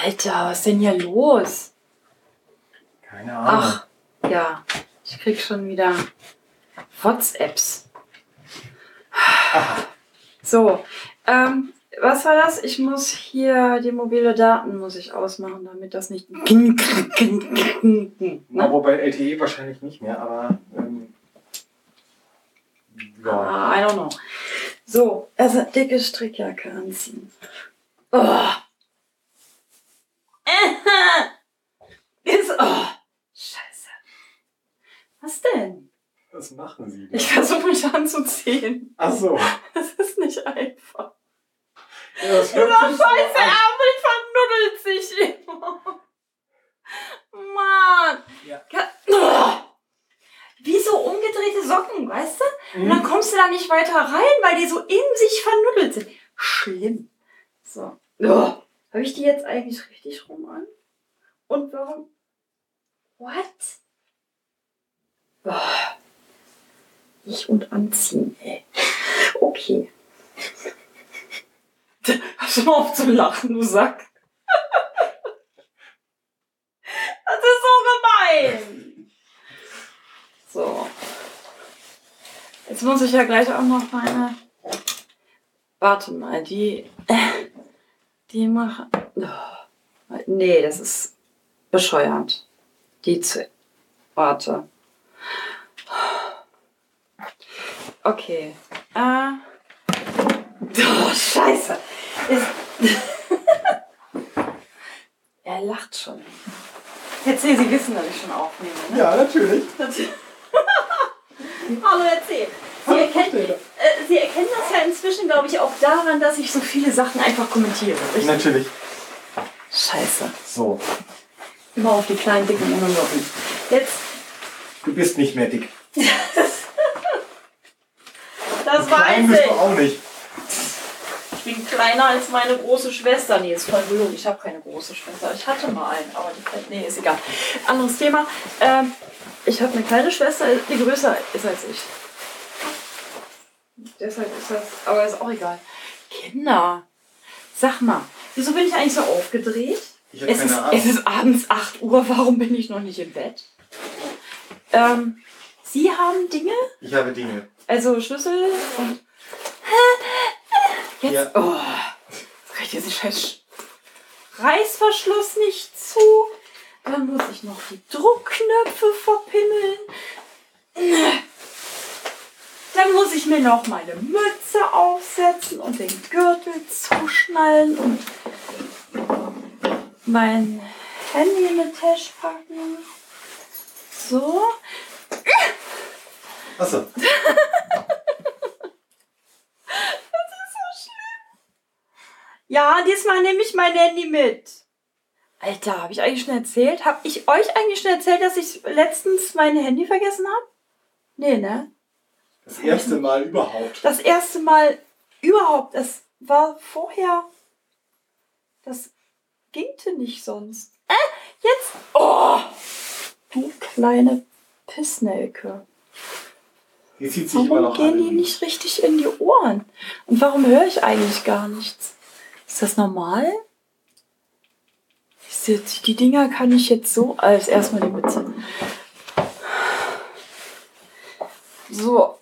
Alter, was ist denn hier los? Keine Ahnung. Ach, ja. Ich krieg schon wieder WhatsApps. So, was war das? Ich muss hier die mobile Daten muss ich ausmachen, damit das nicht... Na, wobei LTE wahrscheinlich nicht mehr, aber... ja. I don't know. So, also dicke Strickjacke anziehen. Oh. Scheiße. Was denn? Was machen Sie denn? Ich versuche mich anzuziehen. Ach so. Das ist nicht einfach. Ja, das Dieser hört sich so scheiße an. Ärmel vernuddelt sich immer. Mann. Ja. Wie so umgedrehte Socken, weißt du? Und dann kommst du da nicht weiter rein, weil die so in sich vernuddelt sind. Schlimm. So. Habe ich die jetzt eigentlich richtig rum an? Und warum? What? Ich und anziehen, ey. Okay. Hör mal auf zu lachen, du Sack. Das ist so gemein. So. Jetzt muss ich ja gleich auch noch meine... Warte mal, die machen... Nee, das ist bescheuert. Warte. Okay. Scheiße. Er lacht schon. Erzähl, Sie wissen, dass ich schon aufnehme, ne? Ja, natürlich. Hallo, erzähl. Sie erkennen das ja inzwischen, glaube ich, auch daran, dass ich so viele Sachen einfach kommentiere. Richtig? Natürlich. Scheiße. So. Immer auf die kleinen, dicken Monologen. Jetzt. Du bist nicht mehr dick. Das Klein weiß bist ich. du auch nicht. Ich bin kleiner als meine große Schwester. Nee, ist voll gelogen. Ich habe keine große Schwester. Ich hatte mal einen, aber nee, ist egal. Anderes Thema. Ich habe eine kleine Schwester, die größer ist als ich. Deshalb ist das, aber ist auch egal. Kinder, sag mal, wieso bin ich eigentlich so aufgedreht? Ich habe keine Ahnung. Es ist abends 8 Uhr, warum bin ich noch nicht im Bett? Sie haben Dinge? Ich habe Dinge. Also Schlüssel und... Jetzt... Ja. Oh, jetzt kriegt diesen scheiß Reißverschluss nicht zu. Dann muss ich noch die Druckknöpfe verpimmeln. Dann muss ich mir noch meine Mütze aufsetzen und den Gürtel zuschnallen und mein Handy in die Tasche packen. So. Achso. Das ist so schlimm. Ja, diesmal nehme ich mein Handy mit. Alter, habe ich eigentlich schon erzählt? Habe ich euch eigentlich schon erzählt, dass ich letztens mein Handy vergessen habe? Nee, ne? Das erste Mal überhaupt. Das erste Mal überhaupt. Es war vorher... Das gingte nicht sonst. Jetzt... Oh! Du kleine Pissnelke. Die zieht sich immer Warum noch gehen an. die nicht richtig in die Ohren? Und warum höre ich eigentlich gar nichts? Ist das normal? Die Dinger kann ich jetzt so... Als erstmal die Mütze. So.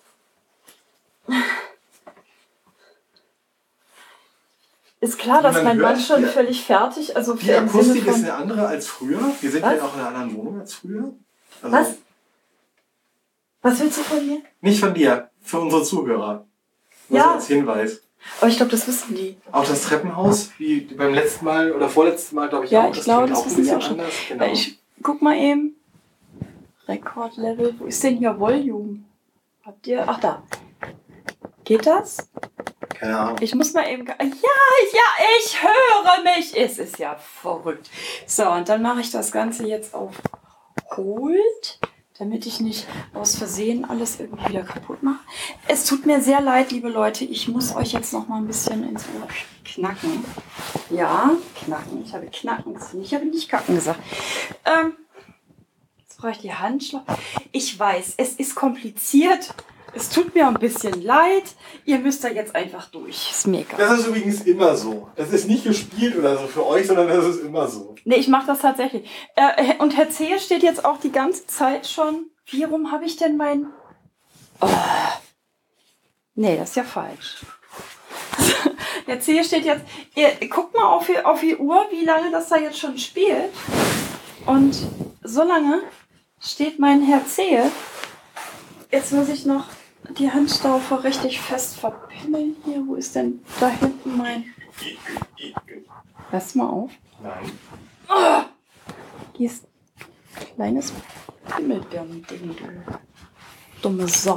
Ist klar, dass mein Mann schon völlig fertig... Also Die Akustik ist eine andere als früher. Wir sind ja auch in einer anderen Wohnung als früher. Also Was? Was willst du von mir? Nicht von dir, für unsere Zuhörer. Nur Ja. so als Hinweis. Aber ich glaube, das wissen die. Auch das Treppenhaus, wie beim letzten Mal oder vorletzten Mal, glaube ich, Ja, auch. ich glaube, klingt das auch ein wissen die bisschen auch schon. anders. Genau. Ich guck mal eben. Rekordlevel. Wo ist denn hier Volume? Habt ihr... Ach, da. Geht das? Keine Ahnung. Ich muss mal eben... Ja, ich höre mich. Es ist ja verrückt. So, und dann mache ich das Ganze jetzt auf Hold, damit ich nicht aus Versehen alles irgendwie wieder kaputt mache. Es tut mir sehr leid, liebe Leute. Ich muss euch jetzt noch mal ein bisschen ins Ohr knacken. Ja, knacken. Ich habe knacken. Ich habe nicht kacken gesagt. Jetzt brauche ich die Handschlag. Ich weiß, es ist kompliziert. Es tut mir ein bisschen leid. Ihr müsst da jetzt einfach durch. Ist mir egal. Das ist übrigens immer so. Das ist nicht gespielt oder so für euch, sondern das ist immer so. Nee, ich mache das tatsächlich. Und Herr Zehe steht jetzt auch die ganze Zeit schon. Wie rum habe ich denn mein... Oh. Nee, das ist ja falsch. Herr Zehe steht jetzt... Guckt mal auf die Uhr, wie lange das da jetzt schon spielt. Und so lange steht mein Herr Zehe. Jetzt muss ich noch die Handstaufe richtig fest verpimmeln hier. Wo ist denn da hinten mein... Pass mal auf. Nein. Oh, hier ist ein kleines Pimmelbirnen-Ding, du dumme Sau.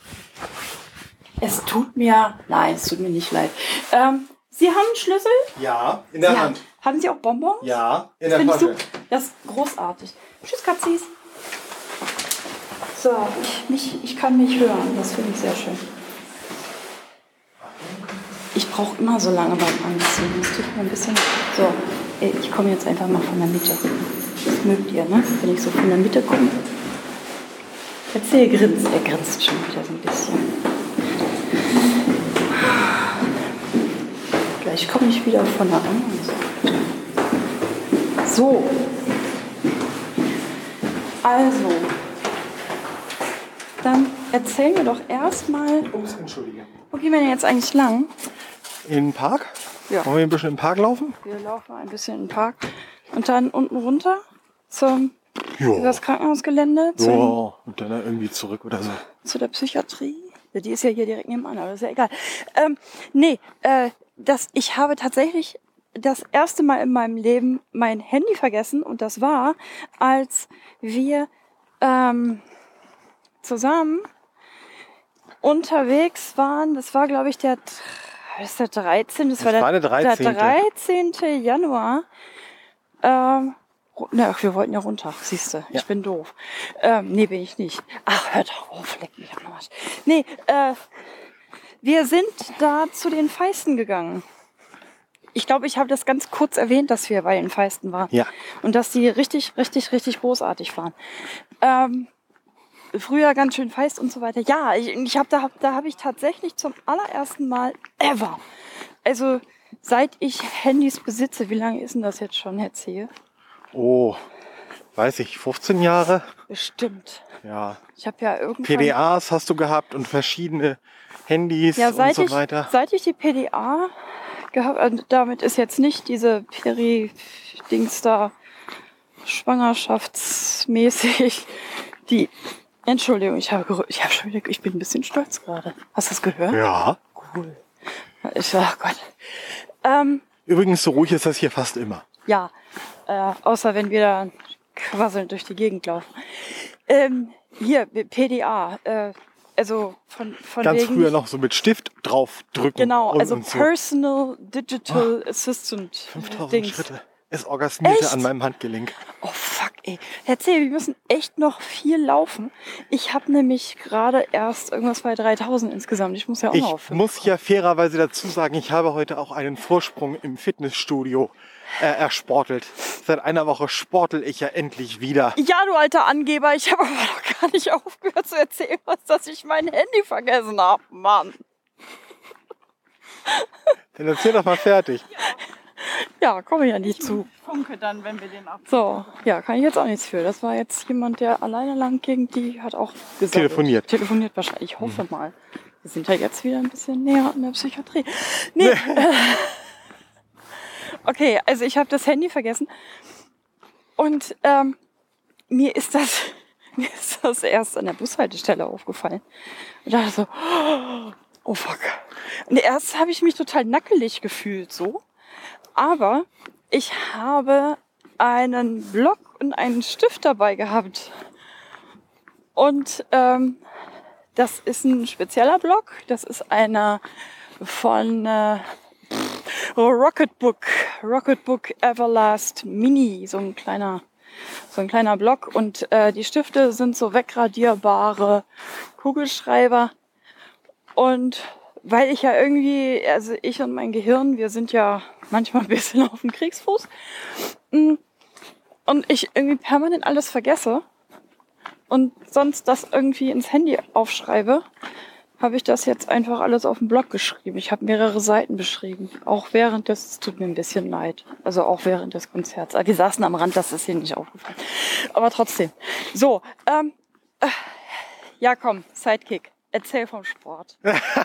Es tut mir... Nein, es tut mir nicht leid. Sie haben einen Schlüssel? Ja, in der Hand. Haben Sie auch Bonbons? Ja, in der Findest Tasche. du? Das ist großartig. Tschüss, Katzis. So, ich kann mich hören. Das finde ich sehr schön. Ich brauche immer so lange beim Anziehen. Das tut mir ein bisschen... So, ich komme jetzt einfach mal von der Mitte. Das mögt ihr, ne? Wenn ich so von der Mitte komme. Erzähl, grinst. Er grinst schon wieder so ein bisschen. Gleich komme ich wieder von der anderen Seite. So. Also. Dann erzähl mir doch erstmal. Ups, entschuldige. Wo gehen wir denn jetzt eigentlich lang? In den Park? Ja. Wollen wir ein bisschen im Park laufen? Wir laufen ein bisschen in den Park. Und dann unten runter zum das Krankenhausgelände. Ja, und dann irgendwie zurück oder so. Zu der Psychiatrie. Ja, die ist ja hier direkt nebenan, aber ist ja egal. Ich habe tatsächlich das erste Mal in meinem Leben mein Handy vergessen. Und das war, als wir zusammen unterwegs waren. Das war, glaube ich, der 13. Das war der 13. Januar. Wir wollten ja runter, siehst du. Ja. Ich bin doof. Nee, bin ich nicht. Ach, hör doch auf, leck mich am Arsch. Nee, wir sind da zu den Feisten gegangen. Ich glaube, ich habe das ganz kurz erwähnt, dass wir bei den Feisten waren. Ja. Und dass die richtig, richtig, richtig großartig waren. Früher ganz schön feist und so weiter. Ja, da habe ich tatsächlich zum allerersten Mal ever, also seit ich Handys besitze, wie lange ist denn das jetzt schon, Herr Zehe? Oh, weiß ich, 15 Jahre? Bestimmt. Ja. Ich habe ja irgendwann... PDAs hast du gehabt und verschiedene Handys und so weiter. Seit ich die PDA gehabt, damit ist jetzt nicht diese Peri-Dings da schwangerschaftsmäßig die... Entschuldigung, ich bin ein bisschen stolz gerade. Hast du das gehört? Ja. Cool. Ach Gott. Übrigens, so ruhig ist das hier fast immer. Ja, außer wenn wir da quasselnd durch die Gegend laufen. Hier, PDA, also von ganz wegen... früher noch so mit Stift draufdrücken. Genau, also und so. Personal Digital Assistant. 5000 Dings. Schritte. Es orgasmierte Echt? an meinem Handgelenk. Oh fuck, ey. Herr Zehe, wir müssen echt noch viel laufen. Ich habe nämlich gerade erst irgendwas bei 3000 insgesamt. Ich muss ja auch noch auf. Ich muss ja fairerweise dazu sagen, ich habe heute auch einen Vorsprung im Fitnessstudio ersportelt. Seit einer Woche sportel ich ja endlich wieder. Ja, du alter Angeber, ich habe aber noch gar nicht aufgehört zu erzählen, dass ich mein Handy vergessen habe, Mann. Dann erzähl doch mal fertig. Ja, komme ich ja nicht zu. Funke dann, wenn wir den ab. So, ja, kann ich jetzt auch nichts für. Das war jetzt jemand, der alleine lang ging, die hat auch gesagt. Telefoniert wahrscheinlich. Ich hoffe mal. Wir sind ja jetzt wieder ein bisschen näher an der Psychiatrie. Nee. Okay, also ich habe das Handy vergessen. Und mir ist das erst an der Bushaltestelle aufgefallen. Und dachte so, oh fuck. Und erst habe ich mich total nackelig gefühlt so. Aber ich habe einen Block und einen Stift dabei gehabt. Und das ist ein spezieller Block. Das ist einer von Rocketbook Everlast Mini. So ein kleiner Block. Und die Stifte sind so wegradierbare Kugelschreiber. Und weil ich ja irgendwie, also ich und mein Gehirn, wir sind ja manchmal ein bisschen auf dem Kriegsfuß. Und ich irgendwie permanent alles vergesse, und sonst das irgendwie ins Handy aufschreibe, habe ich das jetzt einfach alles auf dem Blog geschrieben. Ich habe mehrere Seiten beschrieben. Auch während des, es tut mir ein bisschen leid, also auch während des Konzerts. Wir saßen am Rand, das ist hier nicht aufgefallen. Aber trotzdem. So, ja komm, Sidekick, erzähl vom Sport.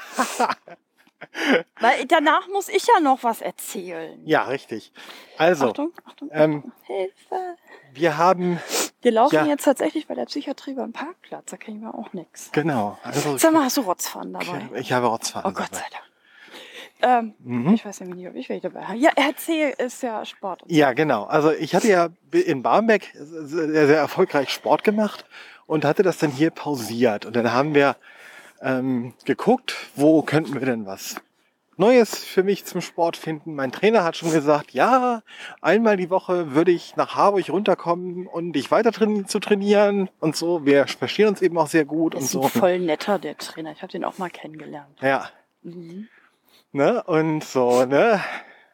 Weil danach muss ich ja noch was erzählen. Ja, richtig. Also, Achtung, Hilfe. wir laufen jetzt tatsächlich bei der Psychiatrie beim Parkplatz, da kriegen wir auch nichts. Genau. Also, Sag mal, hast du Rotzfahren dabei? ich habe Rotzfahren Oh Gott dabei. sei Dank. Ich weiß nämlich nicht, ob ich welche dabei habe. Ja, erzähl, ist ja Sport. Und so. Ja, genau. Also ich hatte ja in Barmbek sehr, sehr erfolgreich Sport gemacht und hatte das dann hier pausiert. Und dann haben wir geguckt, wo könnten wir denn was Neues für mich zum Sport finden. Mein Trainer hat schon gesagt, ja, einmal die Woche würde ich nach Harburg runterkommen und dich weiter zu trainieren und so. Wir verstehen uns eben auch sehr gut und Ist so. ein voll netter, der Trainer. Ich habe den auch mal kennengelernt. Ja. Ne? Und so, ne?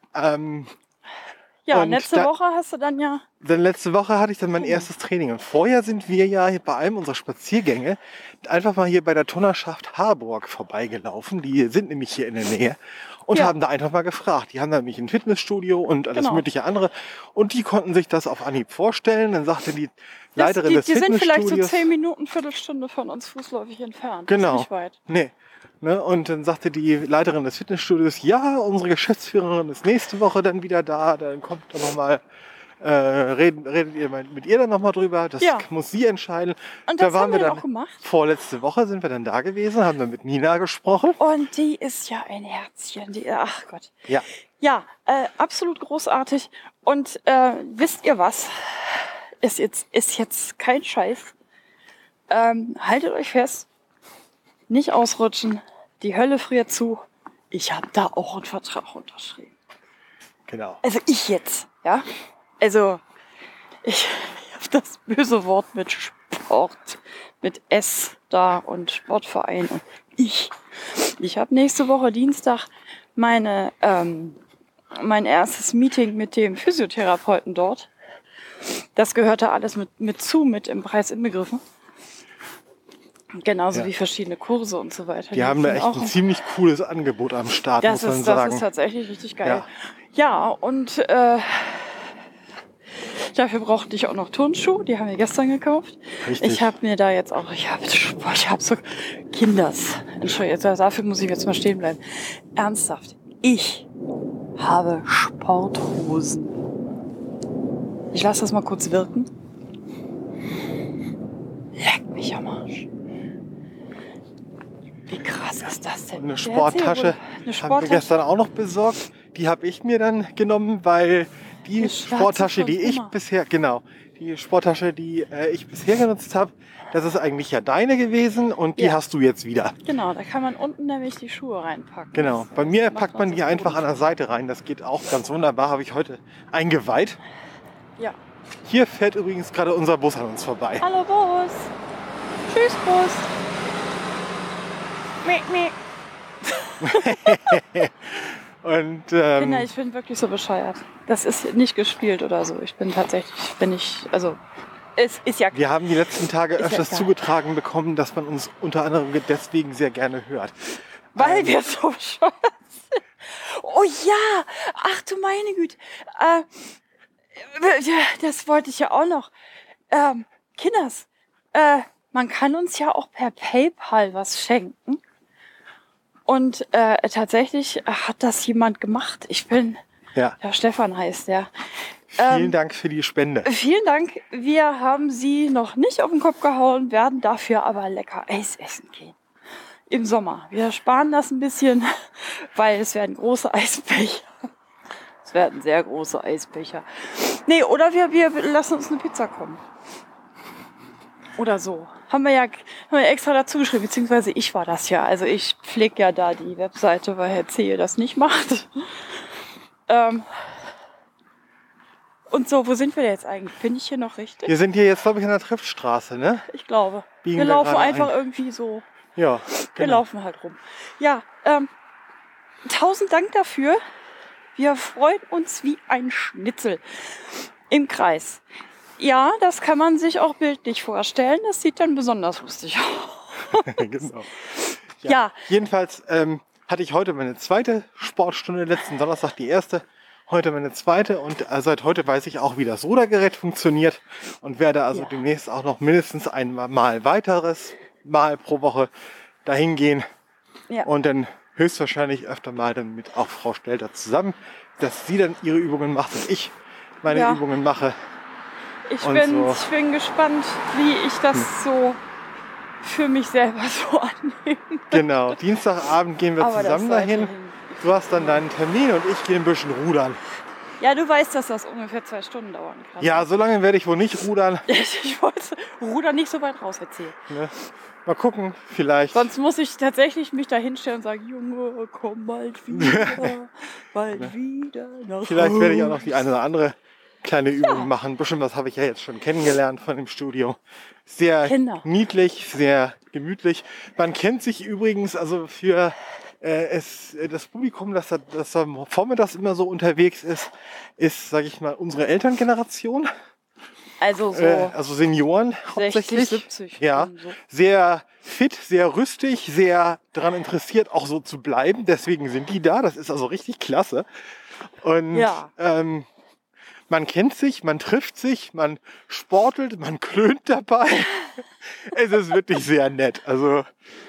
Ja, und letzte Woche hast du dann ja... Dann letzte Woche hatte ich dann mein erstes Training. Und vorher sind wir ja bei einem unserer Spaziergänge einfach mal hier bei der Turnerschaft Harburg vorbeigelaufen. Die sind nämlich hier in der Nähe und haben da einfach mal gefragt. Die haben da nämlich ein Fitnessstudio und alles mögliche andere. Und die konnten sich das auf Anhieb vorstellen. Dann sagte die Leiterin des Fitnessstudios... Die sind vielleicht so 10 Minuten, Viertelstunde von uns fußläufig entfernt. Genau. Das ist nicht weit. Nee. Ne? Und dann sagte die Leiterin des Fitnessstudios, ja, unsere Geschäftsführerin ist nächste Woche dann wieder da. Dann kommt dann nochmal... redet ihr mit ihr dann nochmal drüber, das muss sie entscheiden. Und das haben wir dann auch gemacht. Vorletzte Woche sind wir dann da gewesen, haben dann mit Nina gesprochen. Und die ist ja ein Herzchen, ach Gott. Ja. Ja, absolut großartig. Und wisst ihr was? Ist jetzt kein Scheiß. Haltet euch fest, nicht ausrutschen, die Hölle friert zu. Ich habe da auch einen Vertrag unterschrieben. Genau. Also ich jetzt, ja. Also, ich habe das böse Wort mit Sport, mit S da und Sportverein und ich habe nächste Woche Dienstag mein erstes Meeting mit dem Physiotherapeuten dort. Das gehörte alles mit im Preis inbegriffen. Genauso wie verschiedene Kurse und so weiter. Die haben da echt ein ziemlich cooles Angebot am Start, muss man sagen. Das ist tatsächlich richtig geil. Ja und dafür brauchte ich auch noch Turnschuhe, die haben wir gestern gekauft. Richtig. Ich habe mir da jetzt auch, ich habe so Kinders. Entschuldigung, dafür muss ich jetzt mal stehen bleiben. Ernsthaft, ich habe Sporthosen. Ich lasse das mal kurz wirken. Leck mich am Arsch. Wie krass ist das denn? Eine Sporttasche haben wir gestern auch noch besorgt. Die habe ich mir dann genommen, weil die Sporttasche, die ich bisher genutzt habe, das ist eigentlich ja deine gewesen und die hast du jetzt wieder. Genau, da kann man unten nämlich die Schuhe reinpacken. Genau, bei mir packt man die einfach an der Seite rein. Das geht auch ganz wunderbar, habe ich heute eingeweiht. Ja. Hier fährt übrigens gerade unser Bus an uns vorbei. Hallo Bus. Tschüss Bus. Miep, miep. Und, Kinder, ich bin wirklich so bescheuert. Das ist nicht gespielt oder so. Es ist ja... Wir haben die letzten Tage öfters zugetragen bekommen, dass man uns unter anderem deswegen sehr gerne hört. Weil wir so bescheuert sind. Oh ja, ach du meine Güte. Das wollte ich ja auch noch. Kinders, man kann uns ja auch per PayPal was schenken. Und tatsächlich hat das jemand gemacht. Der Stefan heißt der. Vielen Dank für die Spende. Vielen Dank. Wir haben sie noch nicht auf den Kopf gehauen, werden dafür aber lecker Eis essen gehen. Im Sommer. Wir sparen das ein bisschen, weil es werden große Eisbecher. Es werden sehr große Eisbecher. Nee, oder wir lassen uns eine Pizza kommen. Oder so. Haben wir ja extra dazu geschrieben, beziehungsweise ich war das ja. Also ich pflege ja da die Webseite, weil Herr Zehe das nicht macht. Und so, wo sind wir jetzt eigentlich? Bin ich hier noch richtig? Wir sind hier jetzt, glaube ich, an der Triftstraße, ne? Ich glaube. Wir laufen einfach irgendwie so. Ja, genau. Wir laufen halt rum. Ja, 1000 Dank dafür. Wir freuen uns wie ein Schnitzel im Kreis. Ja, das kann man sich auch bildlich vorstellen. Das sieht dann besonders lustig aus. Genau. Ja. Jedenfalls hatte ich heute meine zweite Sportstunde, letzten Donnerstag die erste, heute meine zweite und seit heute weiß ich auch, wie das Rudergerät funktioniert und werde also demnächst auch noch mindestens einmal weiteres Mal pro Woche dahin gehen und dann höchstwahrscheinlich öfter mal dann mit auch Frau Stelter zusammen, dass sie dann ihre Übungen macht und ich meine Übungen mache. Ich bin gespannt, wie ich das so für mich selber so annehme. Genau, Dienstagabend gehen wir zusammen dahin. Du hast dann deinen Termin und ich gehe ein bisschen rudern. Ja, du weißt, dass das ungefähr 2 Stunden dauern kann. Ja, so lange werde ich wohl nicht rudern. Ich wollte Rudern nicht so weit raus erzählen. Ne? Mal gucken, vielleicht. Sonst muss ich tatsächlich mich da hinstellen und sagen, Junge, komm bald wieder, bald wieder nach Vielleicht Hause. werde ich auch noch die eine oder andere kleine Übung machen. Ein bisschen was habe ich ja jetzt schon kennengelernt von dem Studio. Sehr niedlich, sehr gemütlich. Man kennt sich übrigens also für das Publikum, das da vormittags immer so unterwegs ist, sage ich mal, unsere Elterngeneration. Also Senioren 60, hauptsächlich. 70. Ja, So. sehr fit, sehr rüstig, sehr daran interessiert, auch so zu bleiben. Deswegen sind die da. Das ist also richtig klasse. Und man kennt sich, man trifft sich, man sportelt, man klönt dabei. Es ist wirklich sehr nett. Also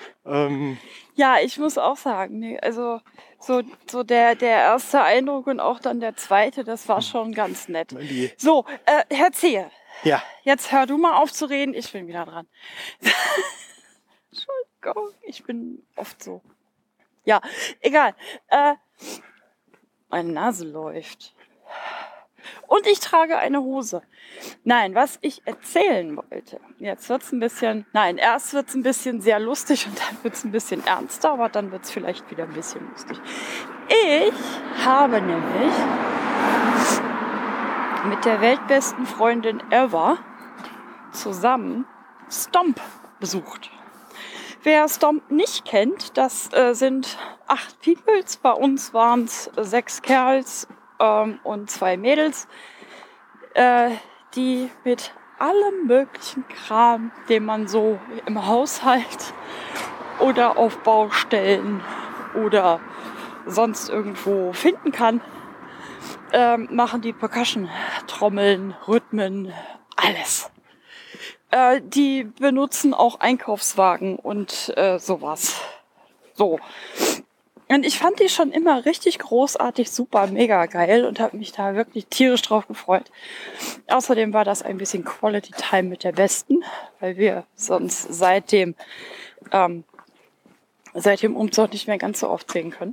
ja, ich muss auch sagen, also so der erste Eindruck und auch dann der zweite, das war schon ganz nett. So, Herr Zehe. Ja. Jetzt hör du mal auf zu reden, ich bin wieder dran. Entschuldigung, ich bin oft so. Ja, egal. Meine Nase läuft. Und ich trage eine Hose. Nein, was ich erzählen wollte. Jetzt wird's ein bisschen, erst wird's ein bisschen sehr lustig und dann wird's ein bisschen ernster, aber dann wird's vielleicht wieder ein bisschen lustig. Ich habe nämlich mit der weltbesten Freundin ever zusammen Stomp besucht. Wer Stomp nicht kennt, das sind 8 Peoples. Bei uns waren es 6 Kerls und 2 Mädels, die mit allem möglichen Kram, den man so im Haushalt oder auf Baustellen oder sonst irgendwo finden kann, machen die Percussion, Trommeln, Rhythmen, alles. Die benutzen auch Einkaufswagen und sowas. So. Und ich fand die schon immer richtig großartig, super, mega geil und habe mich da wirklich tierisch drauf gefreut. Außerdem war das ein bisschen Quality Time mit der Besten, weil wir sonst seit dem Umzug nicht mehr ganz so oft sehen können.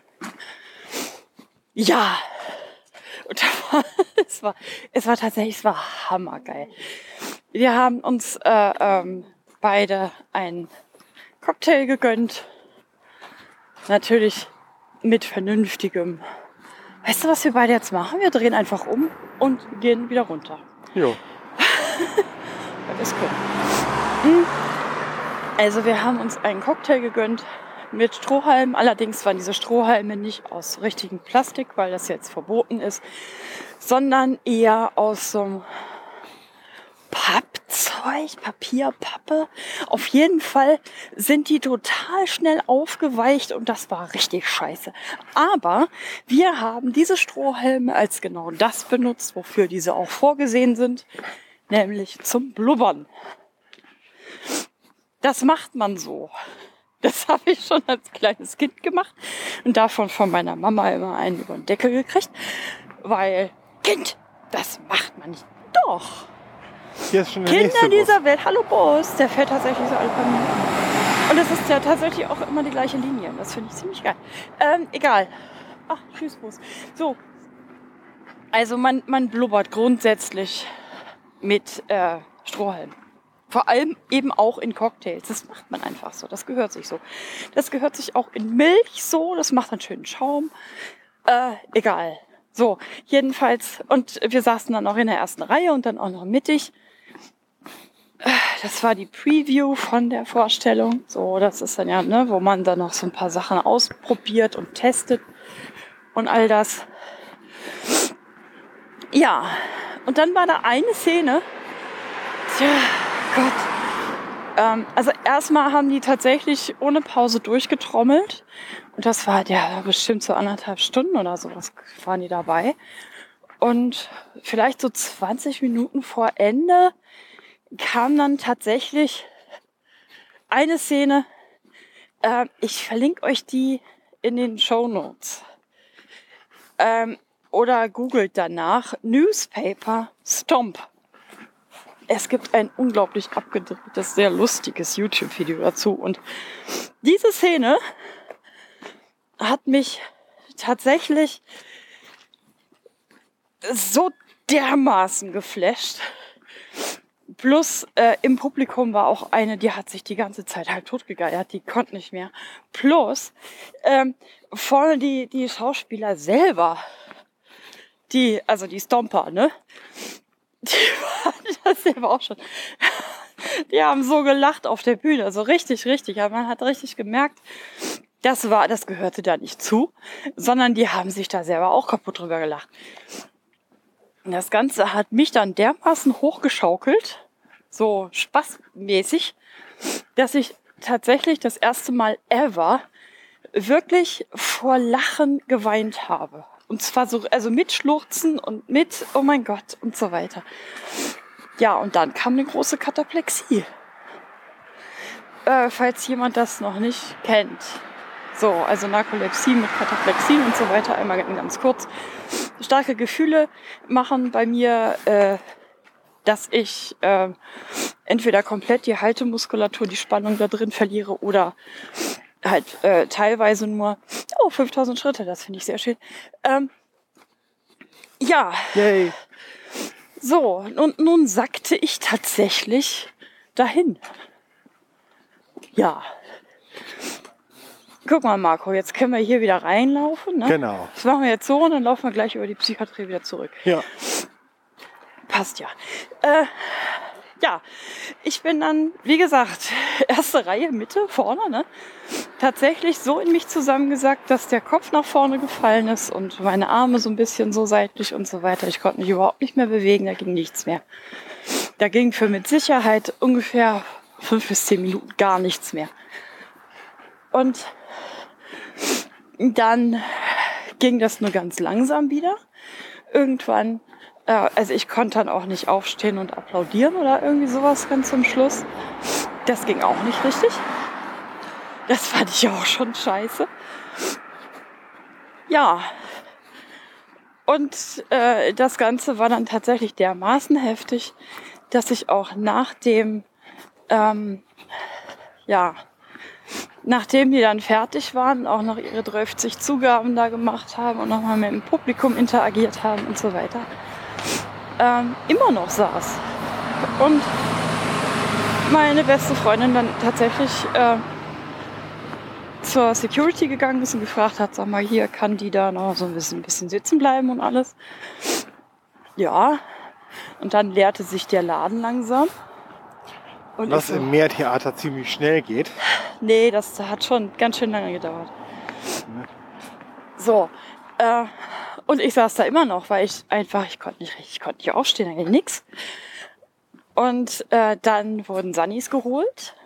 Ja, und es war tatsächlich hammergeil. Wir haben uns beide einen Cocktail gegönnt. Natürlich mit vernünftigem. Weißt du, was wir beide jetzt machen? Wir drehen einfach um und gehen wieder runter. Jo. Weil wir es können. Also wir haben uns einen Cocktail gegönnt mit Strohhalmen. Allerdings waren diese Strohhalme nicht aus richtigem Plastik, weil das jetzt verboten ist, sondern eher aus so einem Pappzeug, Papier, Pappe. Auf jeden Fall sind die total schnell aufgeweicht und das war richtig scheiße. Aber wir haben diese Strohhalme als genau das benutzt, wofür diese auch vorgesehen sind, nämlich zum Blubbern. Das macht man so. Das habe ich schon als kleines Kind gemacht und davon von meiner Mama immer einen über den Deckel gekriegt, weil, Kind, das macht man nicht. Doch. Hier ist schon der Kinder nächste dieser Bus. Welt, hallo Bus, der fährt tatsächlich so alle paar Minuten. Und es ist ja tatsächlich auch immer die gleiche Linie. Das finde ich ziemlich geil. Egal. Ach, tschüss Bus. So. Also man blubbert grundsätzlich mit Strohhalm. Vor allem eben auch in Cocktails. Das macht man einfach so. Das gehört sich so. Das gehört sich auch in Milch so. Das macht einen schönen Schaum. Egal. So, jedenfalls. Und wir saßen dann auch in der ersten Reihe und dann auch noch mittig. Das war die Preview von der Vorstellung. So, das ist dann ja, ne, wo man dann noch so ein paar Sachen ausprobiert und testet und all das. Ja, Und dann war da eine Szene, tja, Gott. Also erstmal haben die tatsächlich ohne Pause durchgetrommelt. Und das war ja bestimmt so 1,5 Stunden oder sowas waren die dabei. Und vielleicht so 20 Minuten vor Ende kam dann tatsächlich eine Szene. Ich verlinke euch die in den Shownotes. Oder googelt danach Newspaper Stomp. Es gibt ein unglaublich abgedrehtes, sehr lustiges YouTube-Video dazu. Und diese Szene hat mich tatsächlich so dermaßen geflasht. Plus im Publikum war auch eine, die hat sich die ganze Zeit halb totgegeiert, die konnte nicht mehr. Plus vorne die Schauspieler selber, die Stomper, ne? Die waren das selber auch schon. Die haben so gelacht auf der Bühne, also richtig. Aber man hat richtig gemerkt, das gehörte da nicht zu, sondern die haben sich da selber auch kaputt drüber gelacht. Und das Ganze hat mich dann dermaßen hochgeschaukelt, so spaßmäßig, dass ich tatsächlich das erste Mal ever wirklich vor Lachen geweint habe. Und zwar so, also mit Schluchzen und mit, oh mein Gott, und so weiter. Ja, und dann kam eine große Kataplexie. Falls jemand das noch nicht kennt. So, also Narkolepsie mit Kataplexien und so weiter. Einmal ganz kurz. Starke Gefühle machen bei mir, dass ich entweder komplett die Haltemuskulatur, die Spannung da drin verliere oder halt teilweise nur 5000 Schritte, das finde ich sehr schön. Ja. Yay. So, und nun sackte ich tatsächlich dahin. Ja. Guck mal, Marco, jetzt können wir hier wieder reinlaufen. Ne? Genau. Das machen wir jetzt so und dann laufen wir gleich über die Psychiatrie wieder zurück. Ja. Passt ja. Ja, ich bin dann, wie gesagt, erste Reihe, Mitte, vorne, ne? Tatsächlich so in mich zusammengesackt, dass der Kopf nach vorne gefallen ist und meine Arme so ein bisschen so seitlich und so weiter. Ich konnte mich überhaupt nicht mehr bewegen, da ging nichts mehr. Da ging für mit Sicherheit ungefähr 5 bis 10 Minuten gar nichts mehr. Und dann ging das nur ganz langsam wieder. Irgendwann, also ich konnte dann auch nicht aufstehen und applaudieren oder irgendwie sowas ganz zum Schluss. Das ging auch nicht richtig. Das fand ich auch schon scheiße. Ja. Und das Ganze war dann tatsächlich dermaßen heftig, dass ich auch nachdem die dann fertig waren, auch noch ihre 30 Zugaben da gemacht haben und nochmal mit dem Publikum interagiert haben und so weiter, immer noch saß. Und meine beste Freundin dann tatsächlich zur Security gegangen ist und gefragt hat, sag mal, hier kann die da noch so ein bisschen sitzen bleiben und alles. Ja, und dann leerte sich der Laden langsam. Und was im Meertheater ziemlich schnell geht. Nee, das hat schon ganz schön lange gedauert. So, und ich saß da immer noch, weil ich konnte nicht aufstehen, da ging nichts. Und dann wurden Sannis geholt.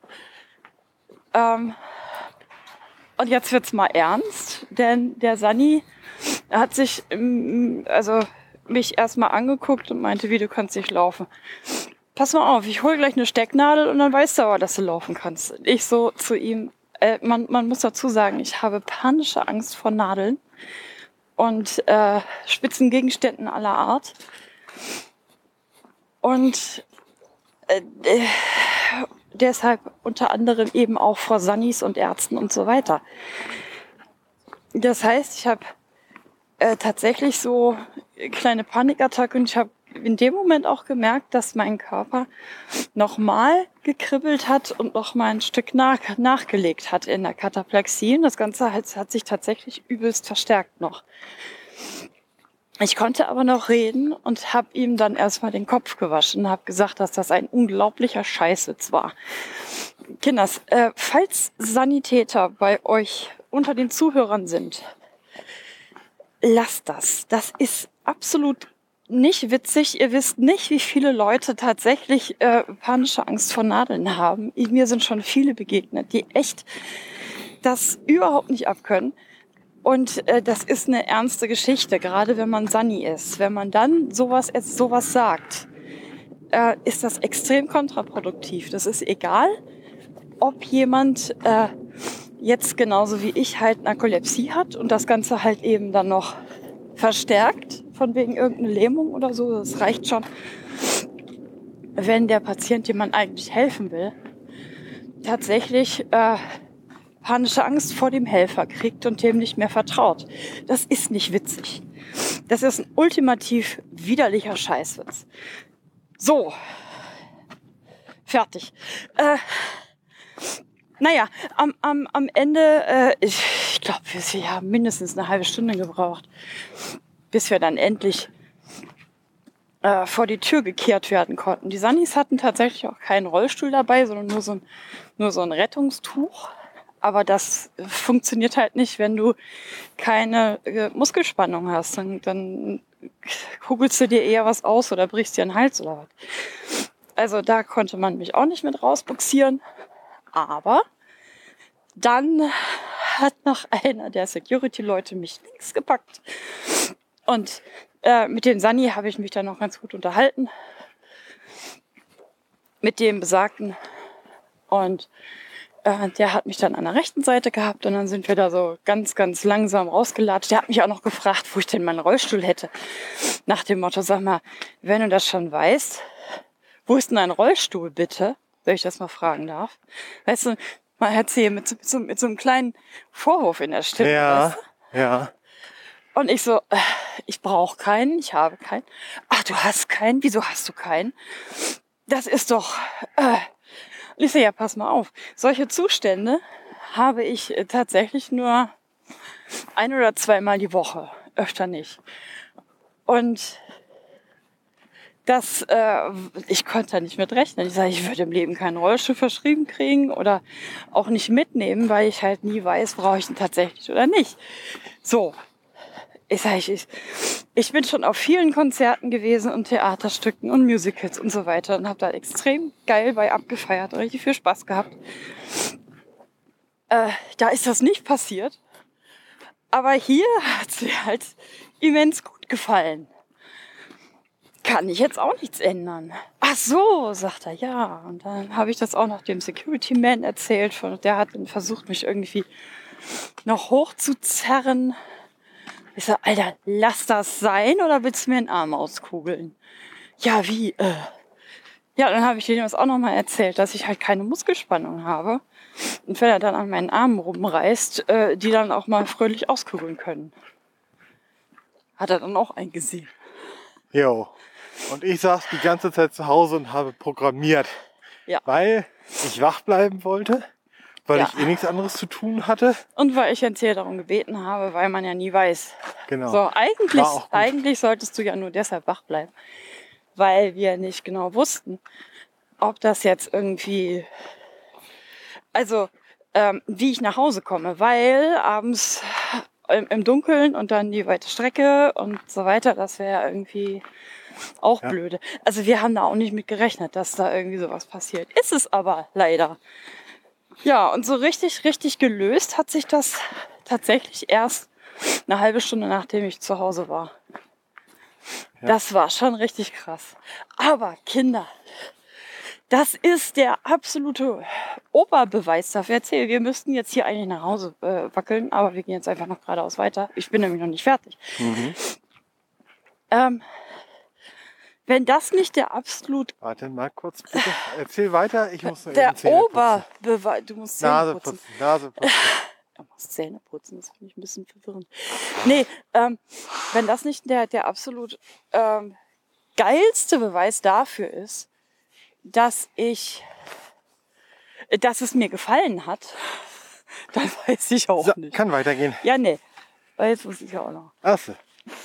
Und jetzt wird's mal ernst, denn der Sanni hat sich mich erstmal angeguckt und meinte, wie, du kannst nicht laufen. Pass mal auf, ich hole gleich eine Stecknadel und dann weißt du aber, dass du laufen kannst. Ich so zu ihm, man muss dazu sagen, ich habe panische Angst vor Nadeln und spitzen Gegenständen aller Art. Und deshalb unter anderem eben auch vor Sannis und Ärzten und so weiter. Das heißt, ich habe tatsächlich so kleine Panikattacke und ich habe in dem Moment auch gemerkt, dass mein Körper nochmal gekribbelt hat und nochmal ein Stück nachgelegt hat in der Kataplexie. Und das Ganze hat sich tatsächlich übelst verstärkt noch. Ich konnte aber noch reden und habe ihm dann erstmal den Kopf gewaschen und habe gesagt, dass das ein unglaublicher Scheißwitz war. Kinders, falls Sanitäter bei euch unter den Zuhörern sind, lasst das. Das ist absolut nicht witzig. Ihr wisst nicht, wie viele Leute tatsächlich panische Angst vor Nadeln haben. Mir sind schon viele begegnet, die echt das überhaupt nicht abkönnen. Und das ist eine ernste Geschichte, gerade wenn man Sunny ist. Wenn man dann sowas sagt, ist das extrem kontraproduktiv. Das ist egal, ob jemand jetzt genauso wie ich halt Narkolepsie hat und das Ganze halt eben dann noch verstärkt, von wegen irgendeiner Lähmung oder so. Das reicht schon, wenn der Patient, dem man eigentlich helfen will, tatsächlich panische Angst vor dem Helfer kriegt und dem nicht mehr vertraut. Das ist nicht witzig. Das ist ein ultimativ widerlicher Scheißwitz. So, fertig. Naja, am Ende, ich glaube, wir haben mindestens eine halbe Stunde gebraucht, bis wir dann endlich vor die Tür gekehrt werden konnten. Die Sunnys hatten tatsächlich auch keinen Rollstuhl dabei, sondern nur so ein Rettungstuch. Aber das funktioniert halt nicht, wenn du keine Muskelspannung hast. Dann kugelst du dir eher was aus oder brichst dir den Hals oder was. Also da konnte man mich auch nicht mit rausbuxieren. Aber dann hat noch einer der Security-Leute mich links gepackt. Und mit dem Sunny habe ich mich dann noch ganz gut unterhalten. Mit dem Besagten. Und der hat mich dann an der rechten Seite gehabt. Und dann sind wir da so ganz, ganz langsam rausgelatscht. Der hat mich auch noch gefragt, wo ich denn meinen Rollstuhl hätte. Nach dem Motto, sag mal, wenn du das schon weißt, wo ist denn ein Rollstuhl bitte? Wenn ich das mal fragen darf. Weißt du, man hat sie mit so einem kleinen Vorwurf in der Stimme. Ja, weißt du? ja. Und ich so, ich brauche keinen, ich habe keinen. Ach, du hast keinen? Wieso hast du keinen? Das ist doch... Und ich so, ja, pass mal auf. Solche Zustände habe ich tatsächlich nur 1 oder 2 Mal die Woche. Öfter nicht. Und das, ich konnte da nicht mit rechnen. Ich sage, ich würde im Leben keinen Rollstuhl verschrieben kriegen oder auch nicht mitnehmen, weil ich halt nie weiß, brauche ich ihn tatsächlich oder nicht. So, ich sage, ich bin schon auf vielen Konzerten gewesen und Theaterstücken und Musicals und so weiter und habe da extrem geil bei abgefeiert und richtig viel Spaß gehabt. Da ist das nicht passiert, aber hier hat es mir halt immens gut gefallen. Kann ich jetzt auch nichts ändern. Ach so, sagt er, ja. Und dann habe ich das auch noch dem Security-Man erzählt. Der hat dann versucht, mich irgendwie noch hochzuzerren. Ich sage, Alter, lass das sein oder willst du mir den Arm auskugeln? Ja, wie? Ja, dann habe ich denen das auch nochmal erzählt, dass ich halt keine Muskelspannung habe. Und wenn er dann an meinen Armen rumreißt, die dann auch mal fröhlich auskugeln können. Hat er dann auch eingesehen. Jo. Und ich saß die ganze Zeit zu Hause und habe programmiert. Ja. Weil ich wach bleiben wollte, weil Ja. ich nichts anderes zu tun hatte. Und weil ich Jens hier darum gebeten habe, weil man ja nie weiß. Genau. So, War auch gut. eigentlich solltest du ja nur deshalb wach bleiben. Weil wir nicht genau wussten, ob das jetzt irgendwie... Also, wie ich nach Hause komme. Weil abends im Dunkeln und dann die weite Strecke und so weiter, das wäre irgendwie... auch blöde. Also wir haben da auch nicht mit gerechnet, dass da irgendwie sowas passiert. Ist es aber leider. Ja, und so richtig gelöst hat sich das tatsächlich erst eine halbe Stunde, nachdem ich zu Hause war. Ja. Das war schon richtig krass. Aber Kinder, das ist der absolute Oberbeweis dafür. Erzähl, wir müssten jetzt hier eigentlich nach Hause wackeln, aber wir gehen jetzt einfach noch geradeaus weiter. Ich bin nämlich noch nicht fertig. Mhm. Wenn das nicht der absolut... Warte mal kurz, bitte. Erzähl weiter. Ich muss der Oberbeweis... Du musst Zähne putzen. Nase putzen. Du musst Zähne putzen, das finde ich ein bisschen verwirrend. Nee, wenn das nicht der absolut geilste Beweis dafür ist, dass es mir gefallen hat, dann weiß ich auch nicht. Kann weitergehen. Ja, nee. Weil jetzt muss ich ja auch noch. Ach so.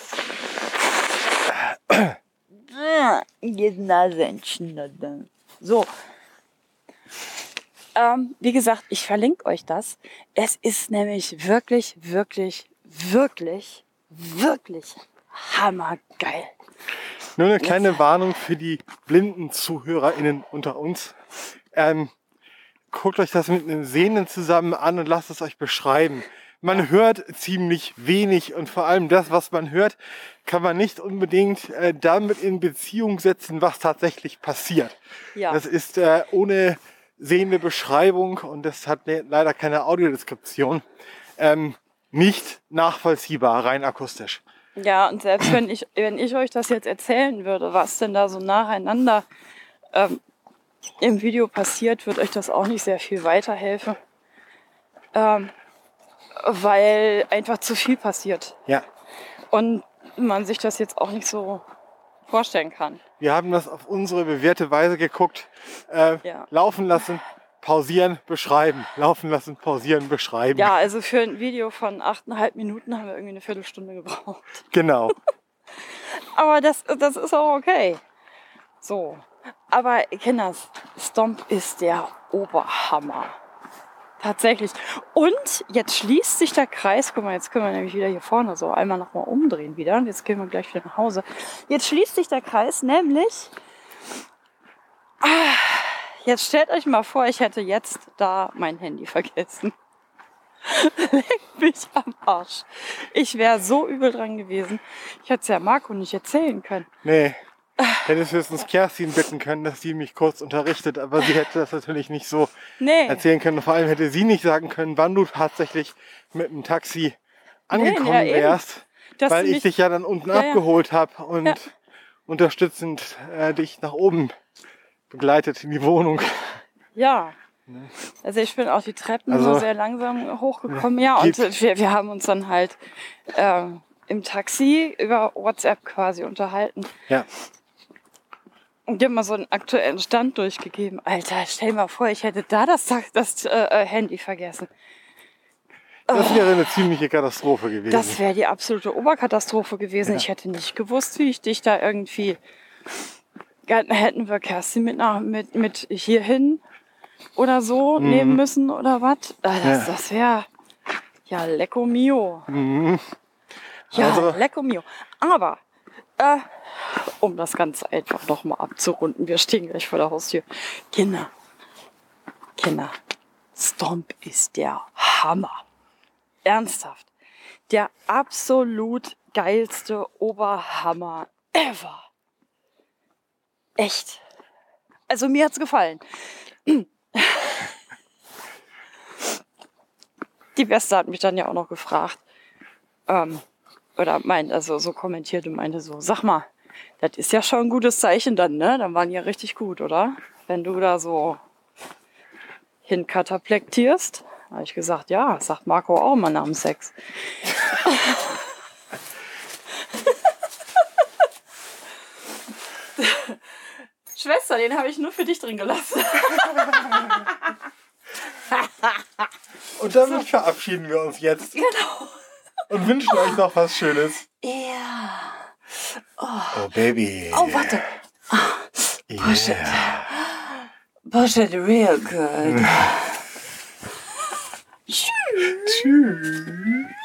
So. Wie gesagt, ich verlinke euch das. Es ist nämlich wirklich hammergeil. Nur eine kleine Warnung für die blinden ZuhörerInnen unter uns. Guckt euch das mit einem Sehenden zusammen an und lasst es euch beschreiben. Man hört ziemlich wenig und vor allem das, was man hört, kann man nicht unbedingt damit in Beziehung setzen, was tatsächlich passiert. Ja. Das ist ohne sehende Beschreibung und das hat leider keine Audiodeskription. Nicht nachvollziehbar, rein akustisch. Ja, und selbst wenn ich euch das jetzt erzählen würde, was denn da so nacheinander im Video passiert, wird euch das auch nicht sehr viel weiterhelfen. Weil einfach zu viel passiert. Ja. Und man sich das jetzt auch nicht so vorstellen kann. Wir haben das auf unsere bewährte Weise geguckt. Ja. Laufen lassen, pausieren, beschreiben. Laufen lassen, pausieren, beschreiben. Ja, also für ein Video von 8,5 Minuten haben wir irgendwie eine Viertelstunde gebraucht. Genau. Aber das ist auch okay. So. Aber Kinders, Stomp ist der Oberhammer. Tatsächlich. Und jetzt schließt sich der Kreis. Guck mal, jetzt können wir nämlich wieder hier vorne so einmal nochmal umdrehen wieder. Und jetzt gehen wir gleich wieder nach Hause. Jetzt schließt sich der Kreis, nämlich... Jetzt stellt euch mal vor, ich hätte jetzt da mein Handy vergessen. Leck mich am Arsch. Ich wäre so übel dran gewesen. Ich hätte es ja Marco nicht erzählen können. Nee. Hättest höchstens Kerstin bitten können, dass sie mich kurz unterrichtet, aber sie hätte das natürlich nicht so erzählen können. Und vor allem hätte sie nicht sagen können, wann du tatsächlich mit dem Taxi angekommen wärst, weil ich dich ja dann unten abgeholt habe und unterstützend dich nach oben begleitet in die Wohnung. Ja. Also ich bin auch die Treppen so sehr langsam hochgekommen. Ja, und wir haben uns dann halt im Taxi über WhatsApp quasi unterhalten. Ja. Und die haben mal so einen aktuellen Stand durchgegeben. Alter, stell dir mal vor, ich hätte da das Handy vergessen. Das wäre eine ziemliche Katastrophe gewesen. Das wäre die absolute Oberkatastrophe gewesen. Ja. Ich hätte nicht gewusst, wie ich dich da irgendwie... Hätten wir Kerstin mit hierhin oder so nehmen müssen oder was? Das wäre ja lecco mio. Ja, also. Lecco mio. Aber um das Ganze einfach nochmal abzurunden, wir stehen gleich vor der Haustür. Kinder, Stomp ist der Hammer. Ernsthaft. Der absolut geilste Oberhammer ever. Echt. Also mir hat's gefallen. Die Beste hat mich dann ja auch noch gefragt, oder meint, also so kommentiert und meinte so, sag mal, das ist ja schon ein gutes Zeichen dann, ne? Dann waren die ja richtig gut, oder? Wenn du da so hinkataplektierst. Da habe ich gesagt, ja, sagt Marco auch mal nach dem Sex. Schwester, den habe ich nur für dich drin gelassen. Und damit verabschieden wir uns jetzt. Genau. Und wünschen euch noch was Schönes. Ja. Oh, Baby. Oh, warte. Push it. Push it real good. Tschüss. Tschüss.